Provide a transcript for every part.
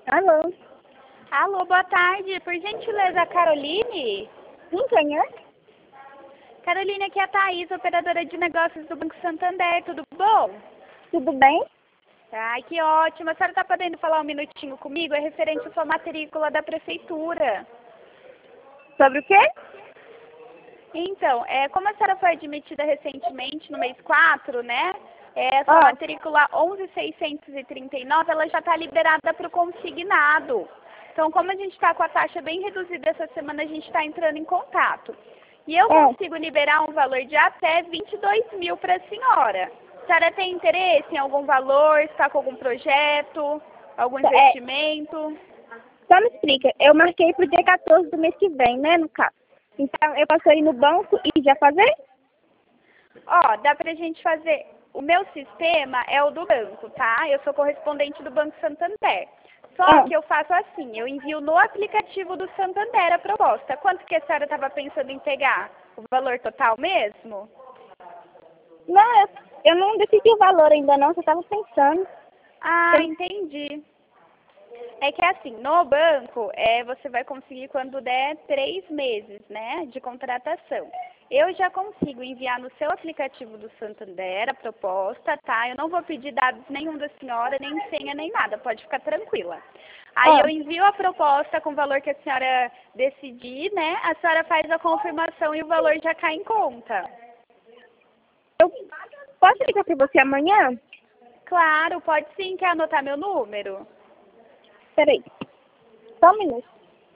Alô? Alô, boa tarde. Por gentileza, Caroline? Quem é? Caroline, aqui é a Thaís, operadora de negócios do Banco Santander. Tudo bom? Tudo bem? Ai, que ótimo. A senhora está podendo falar um minutinho comigo? É referente à sua matrícula da prefeitura. Sobre o quê? Então, como a senhora foi admitida recentemente, no mês 4, né? A sua matrícula 11.639, ela já está liberada para o consignado. Então, como a gente está com a taxa bem reduzida essa semana, a gente está entrando em contato. E eu consigo liberar um valor de até 22 mil para a senhora. A senhora tem interesse em algum valor? Está com algum projeto? Algum investimento? Só me explica. Eu marquei pro dia 14 do mês que vem, né, no caso. Então, eu posso ir no banco e já fazer? Ó, dá pra gente fazer. O meu sistema é o do banco, tá? Eu sou correspondente do Banco Santander. Só que eu faço assim, eu envio no aplicativo do Santander a proposta. Quanto que a senhora estava pensando em pegar? O valor total mesmo? Não, eu não decidi o valor ainda não, só estava pensando. Ah, entendi. É que assim, no banco, você vai conseguir quando der 3 meses, né, de contratação. Eu já consigo enviar no seu aplicativo do Santander a proposta, tá? Eu não vou pedir dados nenhum da senhora, nem senha, nem nada, pode ficar tranquila. Aí eu envio a proposta com o valor que a senhora decidir, né? A senhora faz a confirmação e o valor já cai em conta. Eu posso ligar para você amanhã? Claro, pode sim. Quer anotar meu número? Peraí. Só um minuto.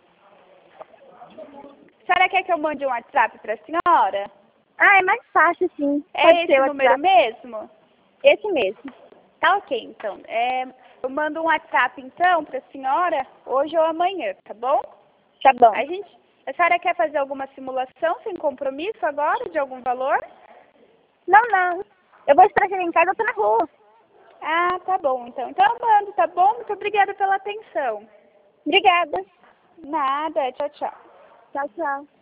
A senhora quer que eu mande um WhatsApp para a senhora? Ah, é mais fácil, sim. É Pode esse ser o número WhatsApp. mesmo? Esse mesmo. Tá ok, então. Eu mando um WhatsApp, então, para a senhora, hoje ou amanhã, tá bom? Tá bom. A senhora quer fazer alguma simulação sem compromisso agora, de algum valor? Não, não. Eu vou esperar chegar em casa, eu tô na rua. Ah, tá bom, então. Então eu mando, tá bom? Muito obrigada pela atenção. Obrigada. Nada, tchau, tchau. Tchau, tchau.